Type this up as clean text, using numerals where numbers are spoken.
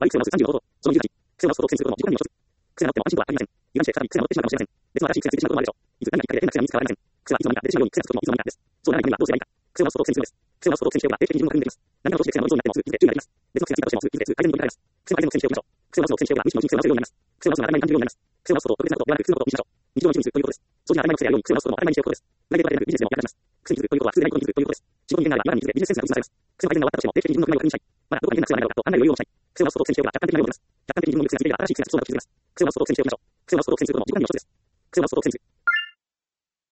倍癖を直す35度。その28。癖を直すことを苦戦することも自己管理の一つ。癖が直っても安心とはありません。油断して再び癖が乗ってしまうかもしれません。別の新しい癖がついてしまうこともあるでしょう。いつ何がきっかけで変な癖が身につかわれません。癖はいつの間にか出てしまうように癖がつくこともいつの間にかです。そうならないためにはどうすればいいか。癖を直すことを苦戦するのです。癖を直すことを苦戦しておけば定期的に自分の確認できます。何かの通して癖が乗りそうになってもすぐ気づいて注意ができます。別の癖がついたとしてもすぐ気づいて改善に取り掛かれます。癖を改善の苦戦しておきましょう。癖を直すことを苦戦しておけば無意識のうちに癖を直せるようになります。癖を直すのが当たり前に感じるようになります。癖を直すことを特別なことではなく普通のことにしましょう。日常のうちにするということです。そういう当たり前の癖があるように癖を直すことも当たり前にしておくことです。プライベートだけでなくビジネスでも役立ちます。癖に気づくということは普通でないことに気づくということです。仕事に限らない今に気づけビジネスセンスが崩されます。癖の改善が終わったとしても定期的に自分の不満を確認したい。まだどこに変な癖がないのかと考える余裕を持ちたい。癖を直すことを苦戦しておけば客観的な目を持ちます。客観的に自分の癖がついていれば新しい癖がつきそうだと気づけます。癖を直すことを苦戦しておきましょう。癖を直すことを苦戦することも自己管理の一つです。癖を直すことを苦戦する。